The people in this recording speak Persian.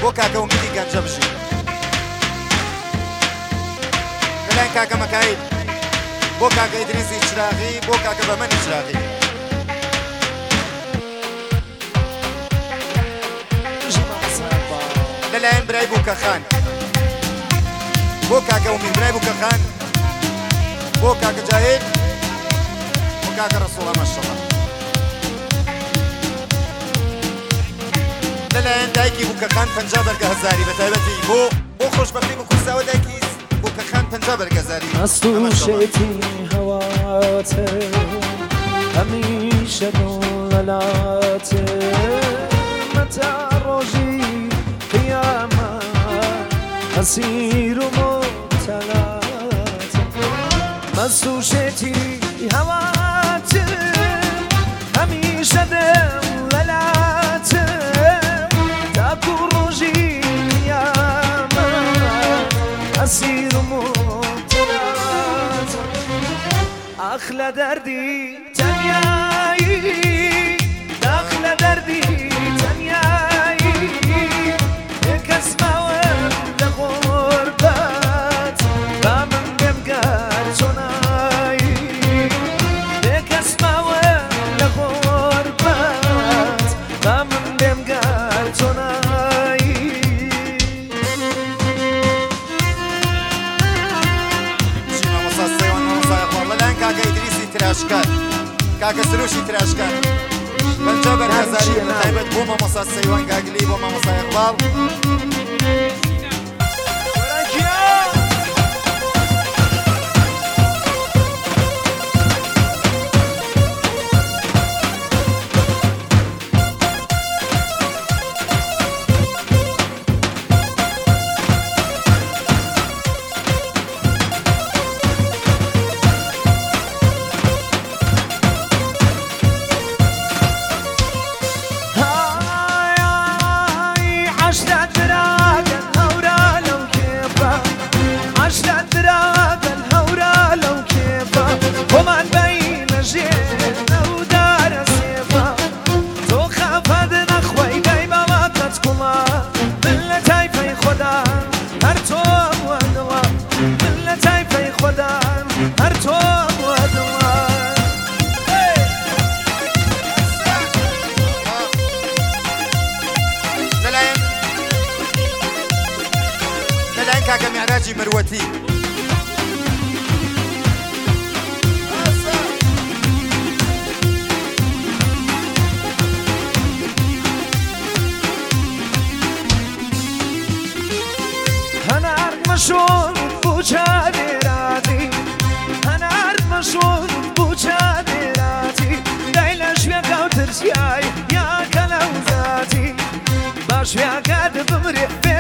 بۆ کاکە ومیدی گەنجە بژی لەلایەن کاکە مەکایل بۆ کاکە ئیدریسی چراغی بۆ کاکە بەمەنی چراغی لەلایەن برای بووکەخان بۆ کاکە ومید برای بووکەخان بۆ کاکە جاهید بۆ کاکە ڕەسوڵە مەشەڵە لەلایەن دایکی بووکەخان 50 بەرگە هەزاری بە تایبەتی بۆ خۆشبەختی بە کورساوە دایکی بووکەخان 50 بەرگە هەزاری مەستوشێتی هەواتە هەمیشە دڵەلاتە مەتا ڕۆژی قیامە ئەسیر و مۆتەلاتە مەستوشێتی هەواتە هەمیشە دڵەلاتە تاکو ڕۆژی قیامە ئەسیر و مۆتەلاتە ئاخ لە دەردی تەنیایی داخ لە دەردی تەنیایی کەس ماوە لە غوربەت با من بێمگەر چۆنایی کەس ماوە لە غوربەت با من بێمگەر چۆنایی کاکە ئیدریسی تراشکار کاکە سروشی تراشکار 50 بەرگە هەزاری بە تایبەت بۆ مامۆستا سەیوان گاگلی بۆ مامۆستا ئیقباڵ لەلایەن کاکە میعراجی مروەتی هەنار مەشۆن بوو چادێراتی هەنار مەشۆن بوو چادێراتی دای لە شوێکە و ترسیای یاکە لەو زاتی با شوێکە دبمرێ